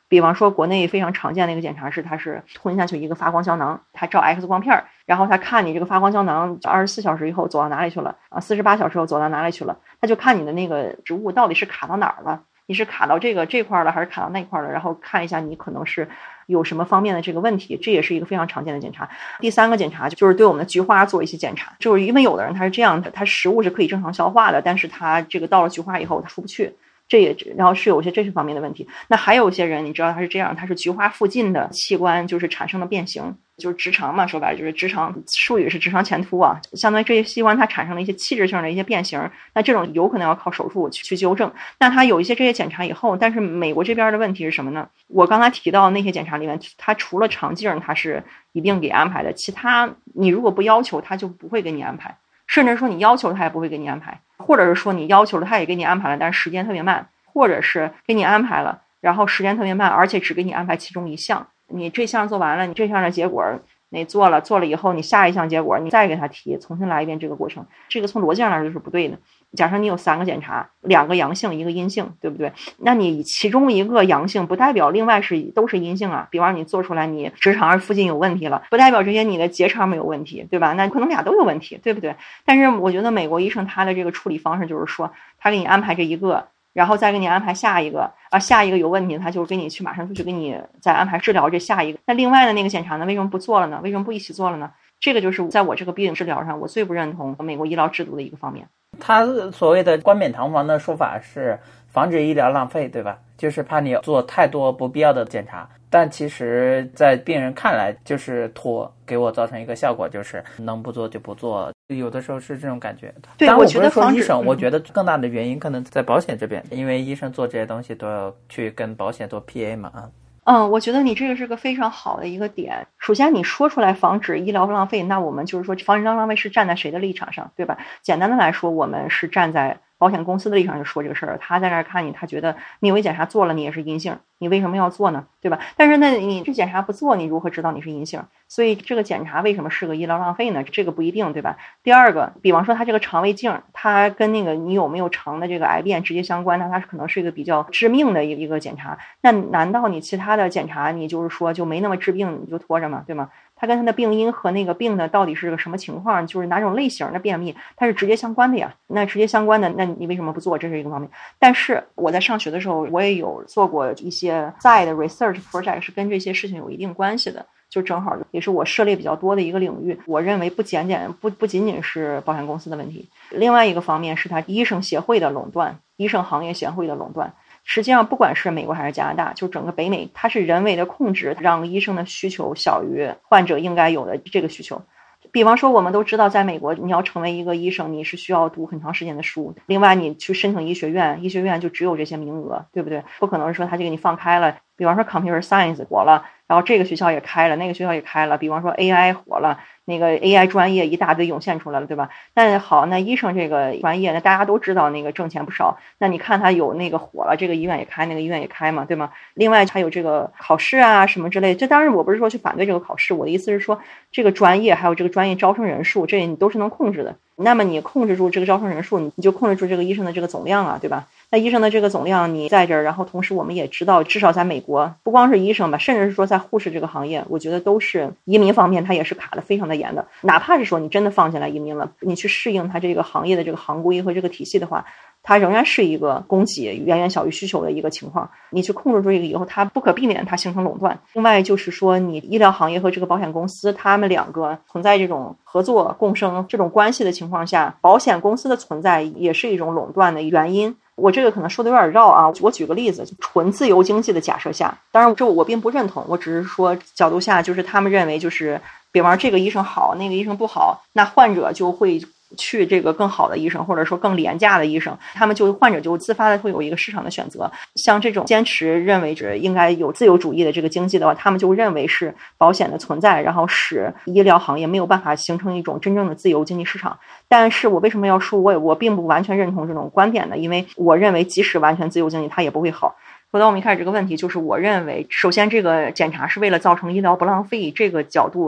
比方说国内非常常见的一个检查是，它是吞下去一个发光胶囊，它照 X 光片，然后它看你这个发光胶囊二十四小时以后走到哪里去了啊，四十八小时后走到哪里去了，它就看你的那个植物到底是卡到哪儿了，你是卡到这个这块了还是卡到那块了，然后看一下你可能是有什么方面的这个问题，这也是一个非常常见的检查。第三个检查就是对我们的菊花做一些检查，就是因为有的人他是这样的，他食物是可以正常消化的，但是他这个到了菊花以后他出不去，这也然后是有一些这些方面的问题。那还有一些人你知道他是这样，他是菊花附近的器官就是产生了变形，就是直肠嘛，说白了就是直肠，术语是直肠前突啊，相当于这些器官它产生了一些器质性的一些变形，那这种有可能要靠手术去去纠正。那他有一些这些检查以后，但是美国这边的问题是什么呢？我刚才提到那些检查里面，他除了肠镜他是一并给安排的，其他你如果不要求他就不会给你安排，甚至说你要求他也不会给你安排，或者是说你要求了他也给你安排了，但是时间特别慢，或者是给你安排了然后时间特别慢，而且只给你安排其中一项，你这项做完了，你这项的结果你做了做了以后，你下一项结果你再给他提，重新来一遍这个过程，这个从逻辑上来说是不对的。假设你有三个检查，两个阳性一个阴性，对不对？那你其中一个阳性不代表另外是都是阴性啊，比方你做出来你直肠附近有问题了，不代表这些你的结肠没有问题，对吧？那可能俩都有问题，对不对？但是我觉得美国医生他的这个处理方式就是说，他给你安排这一个，然后再给你安排下一个啊，下一个有问题他就给你去马上就去给你再安排治疗这下一个。那另外的那个检查呢，为什么不做了呢？为什么不一起做了呢？这个就是在我这个病治疗上我最不认同美国医疗制度的一个方面。 他所谓的冠冕堂皇的说法是防止医疗浪费，对吧？就是怕你做太多不必要的检查，但其实在病人看来就是拖，给我造成一个效果就是能不做就不做，有的时候是这种感觉。 对， 但我觉得说医生、 嗯、 我觉得更大的原因可能在保险这边，因为医生做这些东西都要去跟保险做 P A 嘛啊。 嗯，我觉得你这个是个非常好的一个点。首先你说出来防止医疗浪费，那我们就是说防止医疗浪费是站在谁的立场上，对吧？简单的来说，我们是站在保险公司的立场就说这个事儿，他在那儿看你，他觉得你有一检查做了，你也是阴性，你为什么要做呢？对吧？但是那你这检查不做，你如何知道你是阴性？所以这个检查为什么是个医疗浪费呢？这个不一定，对吧？第二个，比方说他这个肠胃镜，它跟那个你有没有肠的这个癌变直接相关，那它可能是一个比较致命的一个检查。那难道你其他的检查你就是说就没那么致命，你就拖着吗？对吗？它跟它的病因和那个病的到底是个什么情况，就是哪种类型的便秘，它是直接相关的呀。那直接相关的，那你为什么不做？这是一个方面。但是我在上学的时候，我也有做过一些 side research project， 是跟这些事情有一定关系的。就正好也是我涉猎比较多的一个领域。我认为不简简不不仅仅是保险公司的问题，另外一个方面是它医生协会的垄断，医生行业协会的垄断。实际上不管是美国还是加拿大，就整个北美，它是人为的控制让医生的需求小于患者应该有的这个需求。比方说我们都知道在美国你要成为一个医生，你是需要读很长时间的书，另外你去申请医学院，医学院就只有这些名额，对不对？不可能说他就给你放开了。比方说 computer science 火了，然后这个学校也开了，那个学校也开了，比方说 A I 火了，那个 A I 专业一大堆涌现出来了，对吧？那好，那医生这个专业，那大家都知道那个挣钱不少，那你看他有那个火了，这个医院也开，那个医院也开嘛，对吗？另外还有这个考试啊什么之类，这当然我不是说去反对这个考试，我的意思是说这个专业还有这个专业招生人数，这你都是能控制的。那么你控制住这个招生人数，你就控制住这个医生的这个总量啊，对吧？那医生的这个总量你在这儿，然后同时我们也知道，至少在美国，不光是医生吧，甚至是说在护士这个行业，我觉得都是移民方面它也是卡的非常的严的。哪怕是说你真的放进来移民了，你去适应它这个行业的这个行规和这个体系的话，它仍然是一个供给远远小于需求的一个情况。你去控制住这个以后，它不可避免它形成垄断。另外就是说，你医疗行业和这个保险公司，他们两个存在这种合作共生这种关系的情况下，保险公司的存在也是一种垄断的原因。我这个可能说的有点绕啊，我举个例子，纯自由经济的假设下，当然这我并不认同，我只是说角度下，就是他们认为就是比方这个医生好，那个医生不好，那患者就会去这个更好的医生，或者说更廉价的医生，他们就患者就自发的会有一个市场的选择。像这种坚持认为是应该有自由主义的这个经济的话，他们就认为是保险的存在，然后使医疗行业没有办法形成一种真正的自由经济市场。但是我为什么要说我也我并不完全认同这种观点呢？因为我认为即使完全自由经济它也不会好。回到我们一开始这个问题，就是我认为首先这个检查是为了造成医疗不浪费，这个角度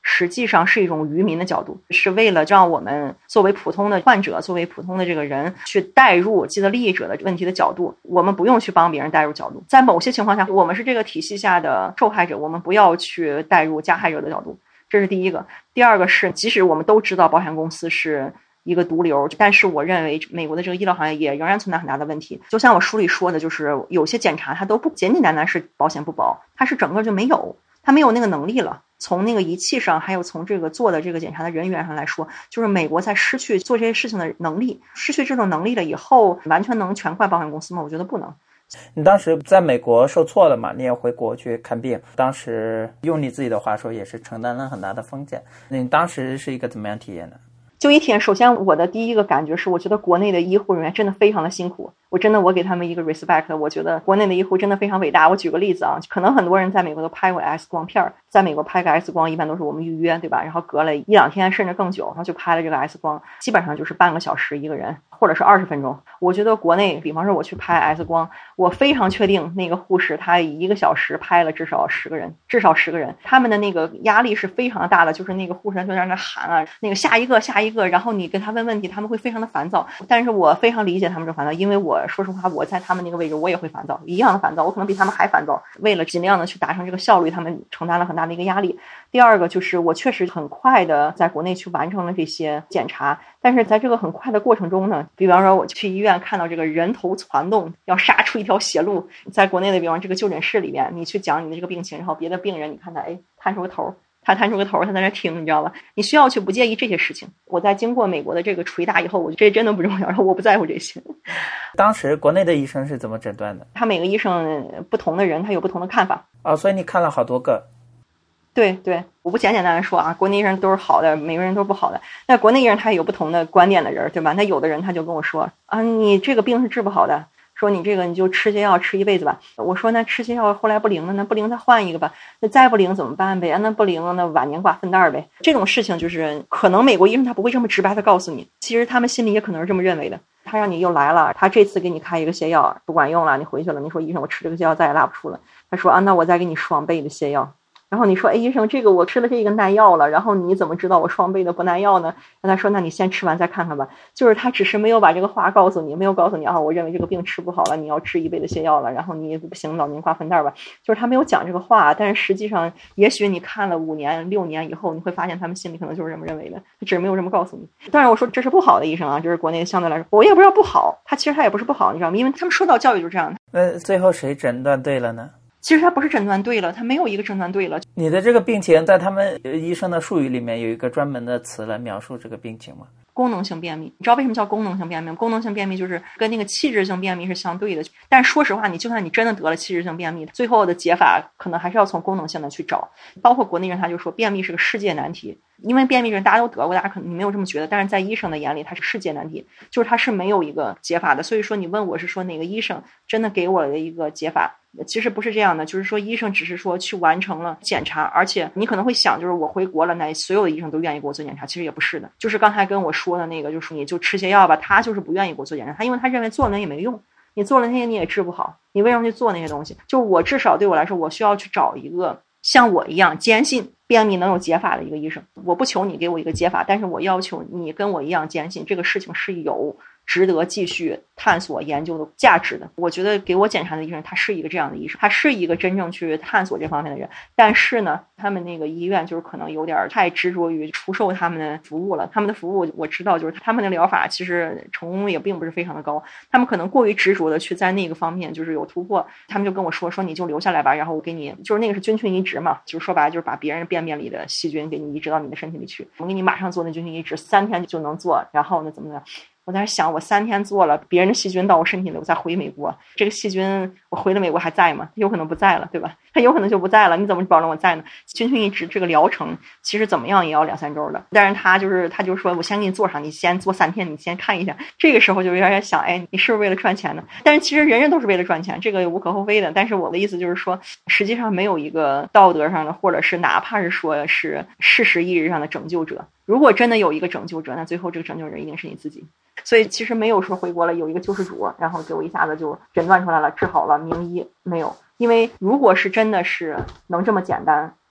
实际上是一种愚民的角度，是为了让我们作为普通的患者，作为普通的这个人去带入既得利益者的问题的角度，我们不用去帮别人带入角度。在某些情况下，我们是这个体系下的受害者，我们不要去带入加害者的角度，这是第一个。第二个是，即使我们都知道保险公司是一个毒瘤，但是我认为美国的这个医疗行业也仍然存在很大的问题。就像我书里说的，就是有些检查它都不简简单单是保险不保，它是整个就没有，它没有那个能力了。从那个仪器上，还有从这个做的这个检查的人员上来说，就是美国在失去做这些事情的能力，失去这种能力了以后，完全能全怪保险公司吗？我觉得不能。 你当时在美国受挫了嘛，你也回国去看病，当时用你自己的话说也是承担了很大的风险，你当时是一个怎么样体验呢？ 就一天，首先我的第一个感觉是，我觉得国内的医护人员真的非常的辛苦，我真的我给他们一个 respect， 我觉得国内的医护真的非常伟大。我举个例子啊，可能很多人在美国都拍过 X 光片，在美国拍个 X 光一般都是我们预约，对吧？然后隔了一两天甚至更久，然后就拍了这个 X 光，基本上就是半个小时一个人，或者是二十分钟。我觉得国内，比方说我去拍 X 光，我非常确定那个护士他一个小时拍了至少十个人，至少十个人，他们的那个压力是非常大的，就是那个护士就在那喊啊，那个下一个下一个，然后你跟他问问题，他们会非常的烦躁。但是我非常理解他们这烦躁，因为我说实话，我在他们那个位置我也会烦躁，一样的烦躁，我可能比他们还烦躁。为了尽量的去达成这个效率，他们承担了很大的一个压力。第二个就是我确实很快的在国内去完成了这些检查，但是在这个很快的过程中呢，比方说我去医院看到这个人头攒动，要杀出一条血路，在国内的比方这个就诊室里面，你去讲你的这个病情，然后别的病人你看他哎探出个头，他探出个头，他在那听，你知道吧？你需要去不介意这些事情。我在经过美国的这个捶打以后，我这真的不重要，然后我不在乎这些。 当时国内的医生是怎么诊断的？ 他每个医生不同的人，他有不同的看法。 哦，所以你看了好多个。 对对，我不简简单单说啊，国内医生都是好的，每个人都是不好的。那国内医生他也有不同的观点的人，对吧？那有的人他就跟我说啊，你这个病是治不好的，说你这个你就吃些药吃一辈子吧。我说那吃些药后来不灵了，那不灵再换一个吧。那再不灵怎么办呗？啊，那不灵了，那晚年挂粪袋呗。这种事情就是可能美国医生他不会这么直白的告诉你，其实他们心里也可能是这么认为的。他让你又来了，他这次给你开一个泻药不管用了，你回去了，你说医生我吃这个泻药再也拉不出了。他说啊，那我再给你双倍的泻药。然后你说，哎，医生，这个我吃了这个耐药了，然后你怎么知道我双倍的不耐药呢？那他说，那你先吃完再看看吧。就是他只是没有把这个话告诉你，没有告诉你啊，我认为这个病吃不好了，你要吃一倍的泻药了，然后你不行，老年挂粪袋吧。就是他没有讲这个话，但是实际上，也许你看了五年、六年以后，你会发现他们心里可能就是这么认为的，他只是没有这么告诉你。当然，我说这是不好的医生啊，就是国内相对来说，我也不知道不好，他其实他也不是不好，你知道吗？因为他们说到教育就是这样的。 那最后谁诊断对了呢？ 其实他不是诊断对了，他没有一个诊断对了。 你的这个病情在他们医生的术语里面有一个专门的词来描述这个病情吗？ 功能性便秘。你知道为什么叫功能性便秘吗？功能性便秘就是跟那个器质性便秘是相对的。但是说实话，你就算你真的得了器质性便秘，最后的解法可能还是要从功能性的去找。包括国内人他就说便秘是个世界难题，因为便秘人大家都得过，大家可能你没有这么觉得，但是在医生的眼里它是世界难题，就是它是没有一个解法的。所以说你问我是说哪个医生真的给我的一个解法，其实不是这样的，就是说医生只是说去完成了检查，而且你可能会想就是我回国了，那所有的医生都愿意给我做检查，其实也不是的。就是刚才跟我说的那个，就是你就吃些药吧，他就是不愿意给我做检查，他因为他认为做了也没用，你做了那些你也治不好，你为什么去做那些东西？就我至少对我来说，我需要去找一个像我一样坚信便秘能有解法的一个医生。我不求你给我一个解法，但是我要求你跟我一样坚信这个事情是有值得继续探索研究的价值的。我觉得给我检查的医生他是一个这样的医生，他是一个真正去探索这方面的人。但是呢，他们那个医院就是可能有点太执着于出售他们的服务了，他们的服务我知道就是他们的疗法其实成功率也并不是非常的高，他们可能过于执着的去在那个方面就是有突破。他们就跟我说说你就留下来吧，然后我给你就是那个是菌群移植嘛，就是说白了就是把别人便便里的细菌给你移植到你的身体里去，我给你马上做那菌群移植，三天就能做，然后呢怎么的。我在那想，我三天做了，别人的细菌到我身体里，我再回美国，这个细菌我回了美国还在吗？有可能不在了，对吧？它有可能就不在了，你怎么保证我在呢？菌群移植这个疗程其实怎么样也要两三周的，但是他就是他就说我先给你做上，你先做三天，你先看一下。这个时候就有点想，哎，你是不是为了赚钱呢？但是其实人人都是为了赚钱，这个无可厚非的。但是我的意思就是说，实际上没有一个道德上的，或者是哪怕是说是事实意义上的拯救者。如果真的有一个拯救者，那最后这个拯救人一定是你自己。所以其实没有说回国了有一个救世主，然后给我一下子就诊断出来了，治好了名医，没有。因为如果是真的是能这么简单，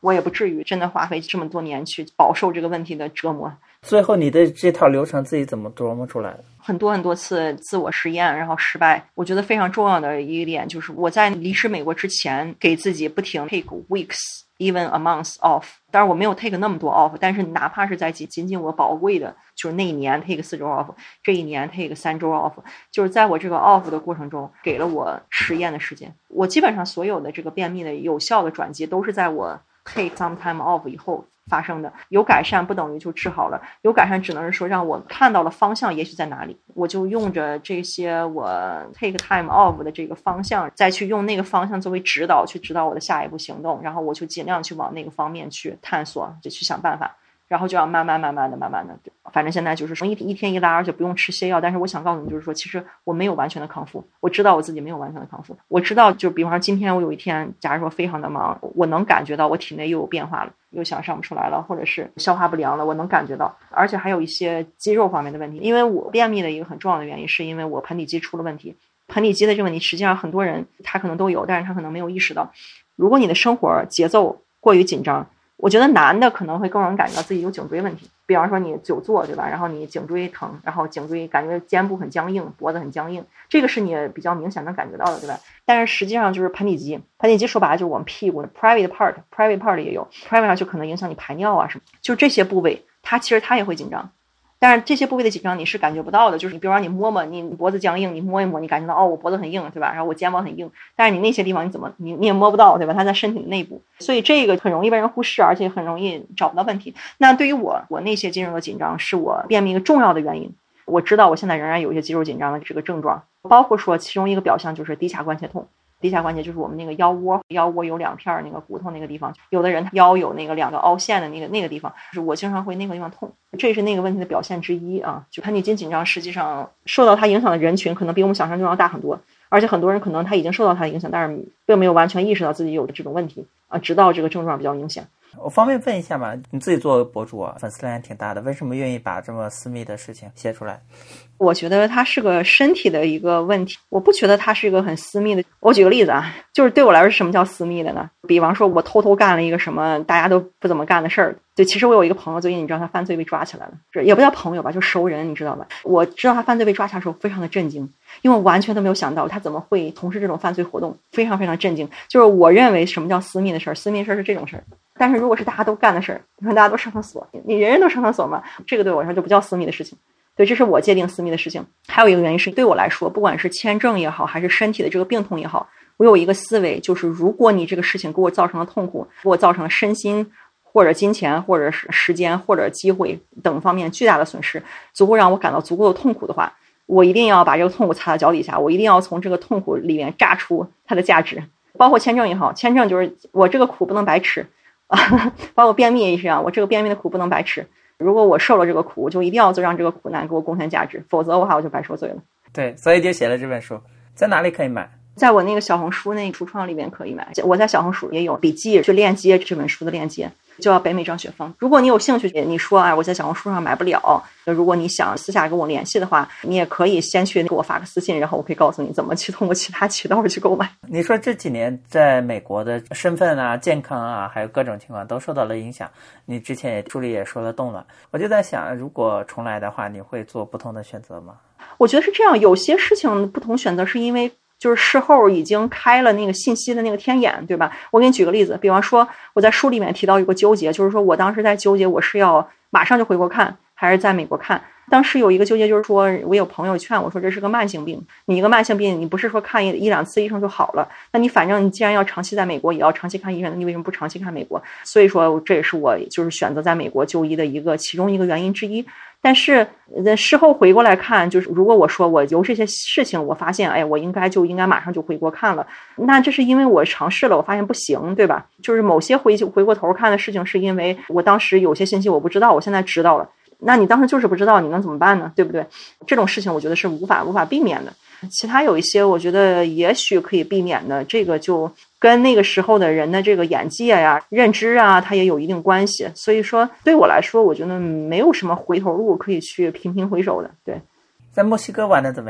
我也不至于真的花费这么多年去饱受这个问题的折磨。 最后你的这套流程自己怎么琢磨出来的？ 很多很多次自我实验，然后失败。我觉得非常重要的一点就是我在离职美国之前，给自己不停 take weeks。even a month off， 当然我没有 take 那么多 off， 但是哪怕是在仅仅我宝贵的就是那一年 take 四周 off， 这一年 take 三周 off， 就是在我这个 off 的过程中给了我实验的时间。我基本上所有的这个便秘的有效的转机都是在我 take some time off 以后发生的。有改善不等于就治好了，有改善只能是说让我看到了方向也许在哪里，我就用着这些我 take time off 的这个方向，再去用那个方向作为指导，去指导我的下一步行动，然后我就尽量去往那个方面去探索，就去想办法，然后就要慢慢慢慢的慢慢的，反正现在就是说一一天一拉，而且不用吃泻药。但是我想告诉你，就是说其实我没有完全的康复，我知道我自己没有完全的康复，我知道就比方说今天我有一天假如说非常的忙，我能感觉到我体内又有变化了，又想上不出来了，或者是消化不良了，我能感觉到。而且还有一些肌肉方面的问题，因为我便秘的一个很重要的原因是因为我盆底肌出了问题。盆底肌的这个问题实际上很多人他可能都有，但是他可能没有意识到。如果你的生活节奏过于紧张，我觉得男的可能会更容易感觉到自己有颈椎问题，比方说你久坐，对吧？然后你颈椎疼，然后颈椎感觉肩部很僵硬，脖子很僵硬，这个是你比较明显能感觉到的，对吧？但是实际上就是盆底肌，盆底肌说白了就是我们屁股的 private part， private part 也有 private part 就可能影响你排尿啊什么，就这些部位，它其实它也会紧张。但是这些部位的紧张你是感觉不到的，就是你比如说你摸摸，你脖子僵硬，你摸一摸，你感觉到哦我脖子很硬，对吧？然后我肩膀很硬，但是你那些地方你怎么你你也摸不到，对吧？它在身体的内部，所以这个很容易被人忽视，而且很容易找不到问题。那对于我，我那些肌肉的紧张是我便秘一个重要的原因。我知道我现在仍然有一些肌肉紧张的这个症状，包括说其中一个表象就是骶髂关节痛。骶髂关节就是我们那个腰窝，腰窝有两片那个骨头那个地方，有的人腰有那个两个凹陷的那个那个地方，就是我经常会那个地方痛，这是那个问题的表现之一啊。就盆底肌紧张，实际上受到它影响的人群可能比我们想象中要大很多，而且很多人可能他已经受到它的影响，但是并没有完全意识到自己有的这种问题啊，直到这个症状比较明显。 我方便问一下嘛，你自己做博主啊，粉丝量挺大的，为什么愿意把这么私密的事情写出来？ 我觉得它是个身体的一个问题，我不觉得它是一个很私密的。我举个例子啊，就是对我来说什么叫私密的呢？比方说我偷偷干了一个什么大家都不怎么干的事儿。对，其实我有一个朋友，最近你知道他犯罪被抓起来了，也不叫朋友吧，就熟人，你知道吧？我知道他犯罪被抓起来的时候非常的震惊，因为我完全都没有想到他怎么会从事这种犯罪活动，非常非常震惊。就是我认为什么叫私密的事儿，私密的事儿是这种事儿。但是如果是大家都干的事儿，你看大家都上厕所，你人人都上厕所嘛，这个对我来说就不叫私密的事情。对，这是我界定私密的事情。还有一个原因是对我来说，不管是签证也好，还是身体的这个病痛也好，我有一个思维，就是如果你这个事情给我造成了痛苦，给我造成了身心或者金钱或者是时间或者机会等方面巨大的损失，足够让我感到足够的痛苦的话，我一定要把这个痛苦擦到脚底下，我一定要从这个痛苦里面榨出它的价值。包括签证也好，签证就是我这个苦不能白吃啊，包括便秘也是一样，我这个便秘的苦不能白吃。如果我受了这个苦，我就一定要让这个苦难给我贡献价值，否则的话我就白受罪了。 对，所以就写了这本书。在哪里可以买？ 在我那个小红书那橱窗里面可以买，我在小红书也有笔记去链接这本书的链接，叫北美张雪峰。如果你有兴趣，你说哎我在小红书上买不了，如果你想私下跟我联系的话，你也可以先去给我发个私信，然后我可以告诉你怎么去通过其他渠道去购买。 你说这几年在美国的身份啊、健康啊，还有各种情况都受到了影响，你之前也书里也说了动乱，我就在想，如果重来的话，你会做不同的选择吗？ 我觉得是这样，有些事情不同选择是因为就是事后已经开了那个信息的那个天眼，对吧？我给你举个例子，比方说我在书里面提到一个纠结，就是说我当时在纠结我是要马上就回国看还是在美国看。当时有一个纠结，就是说我有朋友劝我说这是个慢性病，你一个慢性病你不是说看一一两次医生就好了，那你反正你既然要长期在美国也要长期看医生，那你为什么不长期看美国？所以说这也是我就是选择在美国就医的一个其中一个原因之一。但是事后回过来看，就是如果我说我由这些事情我发现哎我应该就应该马上就回国看了，那这是因为我尝试了我发现不行，对吧？就是某些回回过头看的事情是因为我当时有些信息我不知道，我现在知道了，那你当时就是不知道，你能怎么办呢？对不对？这种事情我觉得是无法无法避免的。其他有一些我觉得也许可以避免的，这个就跟那个时候的人的这个眼界呀、认知啊，它也有一定关系。所以说对我来说，我觉得没有什么回头路可以去频频回首的。对， 在墨西哥玩的怎么样？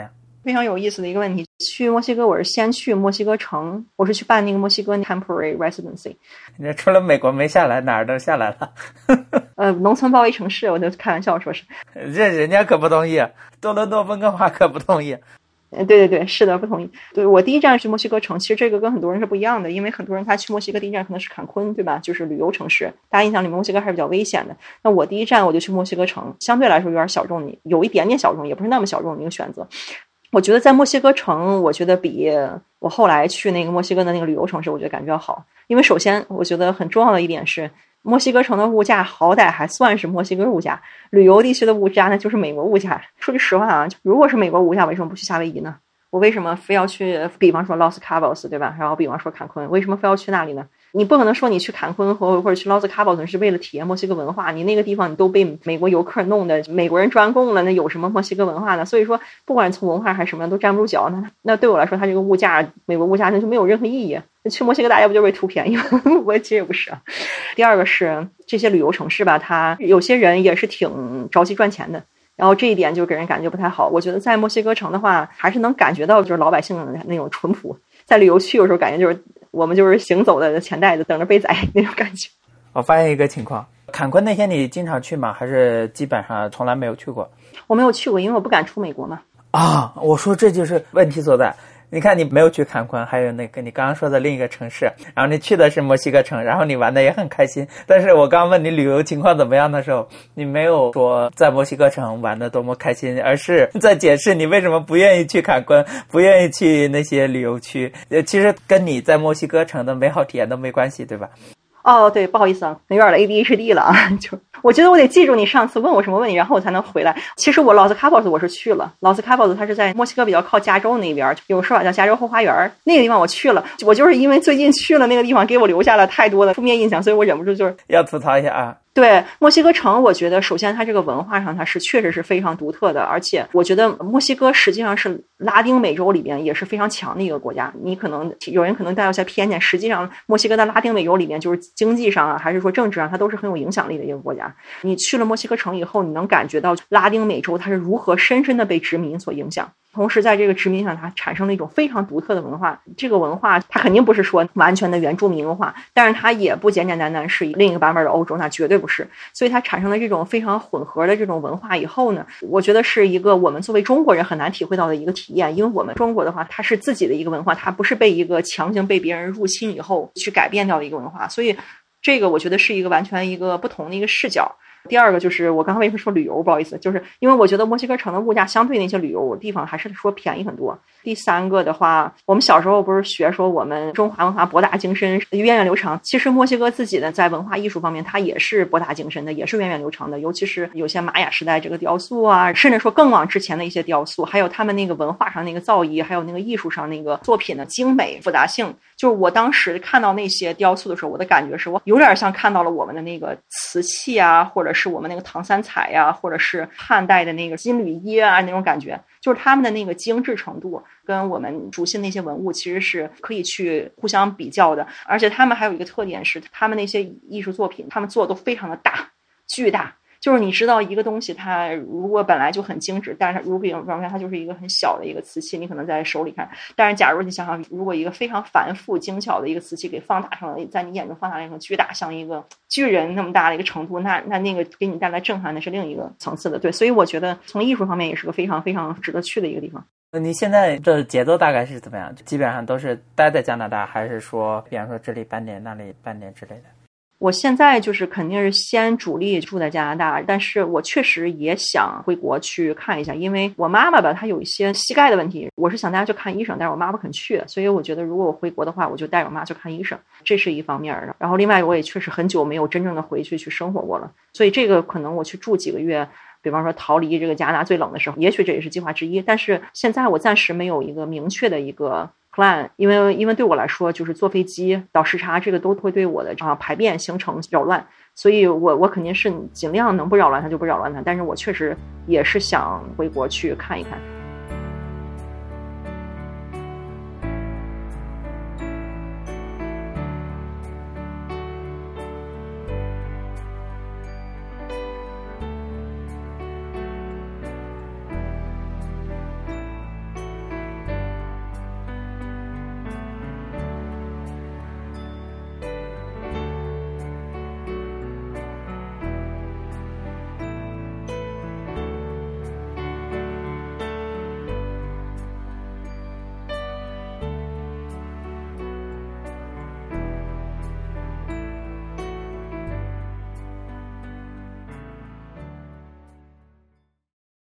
非常有意思的一个问题。去墨西哥，我是先去墨西哥城，我是去办那个墨西哥 temporary residency。 你除了美国没下来，哪儿都下来了。 呃，农村包围城市，我就开玩笑说是。 这人家可不同意，多伦多温哥华可不同意。 对对对，是的，不同意。对，我第一站是墨西哥城，其实这个跟很多人是不一样的，因为很多人他去墨西哥第一站可能是坎昆，对吧？就是旅游城市，大家印象里面墨西哥还是比较危险的。那我第一站我就去墨西哥城，相对来说有点小众，有一点点小众，也不是那么小众的一个选择。我觉得在墨西哥城，我觉得比我后来去那个墨西哥的那个旅游城市，我觉得感觉要好。因为首先，我觉得很重要的一点是，墨西哥城的物价好歹还算是墨西哥物价，旅游地区的物价那就是美国物价。说句实话啊，如果是美国物价，为什么不去夏威夷呢？我为什么非要去，比方说 Los Cabos， 对吧？然后比方说坎昆，为什么非要去那里呢？你不可能说你去坎昆或或者去 Los Cabos 是为了体验墨西哥文化，你那个地方你都被美国游客弄的美国人专供了，那有什么墨西哥文化呢？所以说，不管从文化还是什么都站不住脚。那那对我来说，它这个物价，美国物价那就没有任何意义。去墨西哥大家不就是为图便宜吗？我其实也不是啊。第二个是这些旅游城市吧，它有些人也是挺着急赚钱的。然后这一点就给人感觉不太好。我觉得在墨西哥城的话，还是能感觉到就是老百姓的那种淳朴。在旅游区有时候感觉就是我们就是行走的钱袋子，等着被宰那种感觉。 我发现一个情况，坎昆那些你经常去吗？还是基本上从来没有去过？ 我没有去过，因为我不敢出美国嘛。 啊，我说这就是问题所在。你看你没有去坎昆，还有那个你刚刚说的另一个城市，然后你去的是墨西哥城，然后你玩的也很开心，但是我刚刚问你旅游情况怎么样的时候，你没有说在墨西哥城玩的多么开心，而是在解释你为什么不愿意去坎昆，不愿意去那些旅游区。呃，其实跟你在墨西哥城的美好体验都没关系，对吧？ 哦，对，不好意思啊，有点 A D H D 了啊。就我觉得我得记住你上次问我什么问题，然后我才能回来。其实我 Los Cabos 我是去了 ，Los Cabos 它是在墨西哥比较靠加州那边，有个说法叫加州后花园，那个地方我去了。我就是因为最近去了那个地方，给我留下了太多的负面印象，所以我忍不住就是要吐槽一下啊。 对，墨西哥城，我觉得首先它这个文化上它是确实是非常独特的，而且我觉得墨西哥实际上是拉丁美洲里边也是非常强的一个国家。你可能有人可能带有些偏见，实际上墨西哥在拉丁美洲里边就是经济上啊，还是说政治上，它都是很有影响力的一个国家。你去了墨西哥城以后，你能感觉到拉丁美洲它是如何深深的被殖民所影响。同时在这个殖民上它产生了一种非常独特的文化，这个文化它肯定不是说完全的原住民文化，但是它也不简简单单是另一个版本的欧洲，那绝对不是。所以它产生了这种非常混合的这种文化以后呢，我觉得是一个我们作为中国人很难体会到的一个体验。因为我们中国的话它是自己的一个文化，它不是被一个强行被别人入侵以后去改变掉的一个文化，所以这个我觉得是一个完全一个不同的一个视角。第二个就是我刚刚为什么说旅游，不好意思，就是因为我觉得墨西哥城的物价相对那些旅游地方还是说便宜很多。第三个的话，我们小时候不是学说我们中华文化博大精深、源远流长，其实墨西哥自己的在文化艺术方面它也是博大精深的，也是源远流长的，尤其是有些玛雅时代这个雕塑啊，甚至说更往之前的一些雕塑，还有他们那个文化上那个造诣，还有那个艺术上那个作品的精美复杂性。就是我当时看到那些雕塑的时候，我的感觉是我有点像看到了我们的那个瓷器啊，或者是我们那个唐三彩呀、啊，或者是汉代的那个金缕衣啊，那种感觉，就是他们的那个精致程度跟我们熟悉那些文物其实是可以去互相比较的。而且他们还有一个特点是，他们那些艺术作品他们做的都非常的大巨大，就是你知道一个东西它如果本来就很精致，但是如果比方说它就是一个很小的一个瓷器，你可能在手里看，但是假如你想想，如果一个非常繁复精巧的一个瓷器给放大成了，在你眼中放大成巨大，像一个巨人那么大的一个程度，那那那个给你带来震撼的是另一个层次的。对，所以我觉得从艺术方面也是个非常非常值得去的一个地方。 你现在这节奏大概是怎么样？基本上都是待在加拿大，还是说比方说这里半年那里半年之类的？ 我现在就是肯定是先主力住在加拿大，但是我确实也想回国去看一下，因为我妈妈吧，她有一些膝盖的问题，我是想带她去看医生，但是我妈不肯去，所以我觉得如果我回国的话，我就带我妈去看医生，这是一方面的。然后另外我也确实很久没有真正的回去去生活过了，所以这个可能我去住几个月，比方说逃离这个加拿大最冷的时候，也许这也是计划之一，但是现在我暂时没有一个明确的一个plan， 因为因为对我来说，就是坐飞机倒时差，这个都会对我的啊排便行程扰乱，所以我我肯定是尽量能不扰乱它就不扰乱它，但是我确实也是想回国去看一看。